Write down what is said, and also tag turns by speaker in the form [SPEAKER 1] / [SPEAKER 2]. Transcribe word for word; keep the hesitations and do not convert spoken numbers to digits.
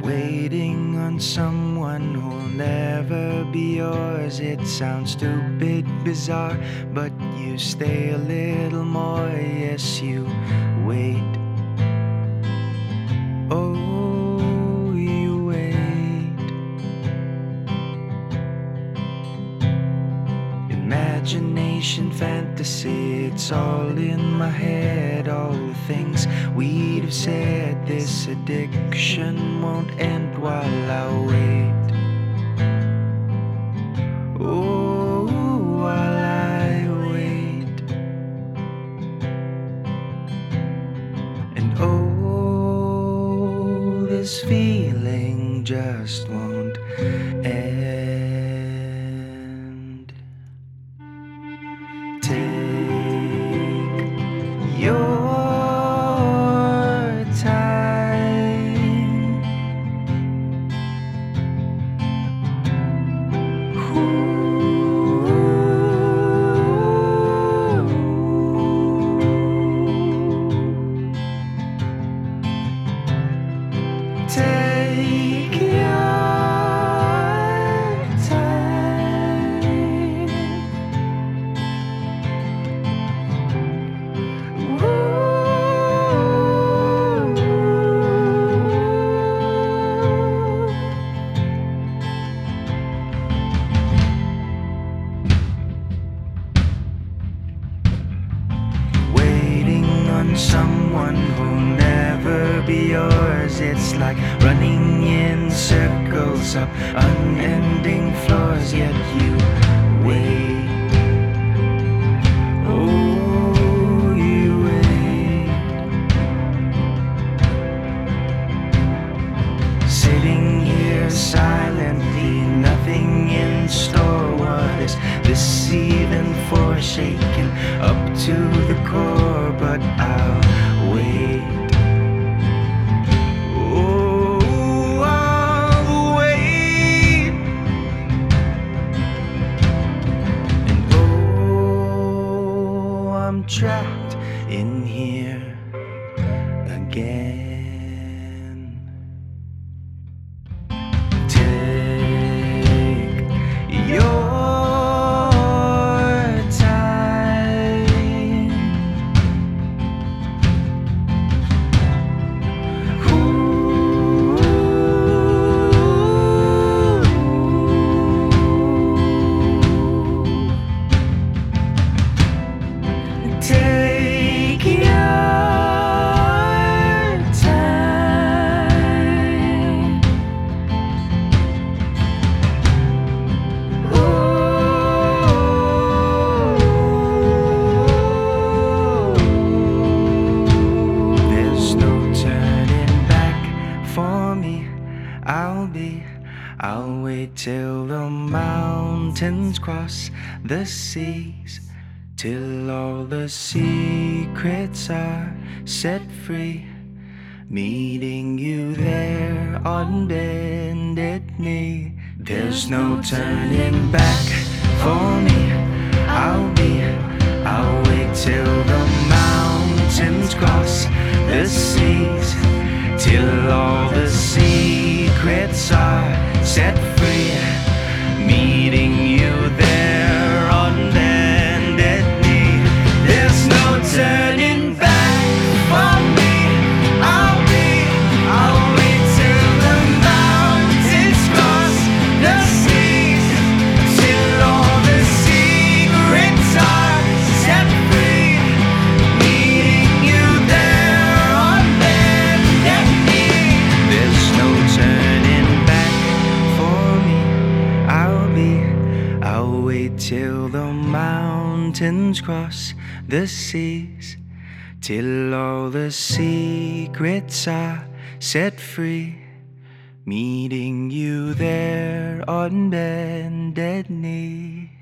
[SPEAKER 1] Waiting on someone who'll never be yours. It sounds stupid, bizarre, but you stay a little more. Yes, you wait. Oh, you wait. Imagination, fantasy, it's all in my head. All the things we'd have said. This addiction won't end while I wait. Oh, while I wait. And oh, this feeling just won't end. Take your time. Ooh. Take your time. Waiting on someone who'll never be yours. It's like running in circles up unending floors, yet you wait. Oh, you wait. Sitting here silently, nothing in store. What is this even for? Shaken up to the core, but I'll wait. Oh, I'll wait. And oh, I'm trapped in here again. Take your time. Ooh. Take your time. There's no turning back for me. I'll be, I'll wait till the mountains cross the seas, till all the secrets are set free. Meeting you there on bended knee. There's no turning back for me. I'll be, I'll wait till the mountains cross the seas, till all the secrets are set free. Meeting you there on bended knee. There's no turning back for me. I'll be, I'll wait till the mountains cross the seas, till all the secrets are set free. Meeting you there on bended knee. There's no turning back for me. I'll be, I'll wait till the mountains cross the seas, till all the secrets are set free. Meeting you there on bended knee.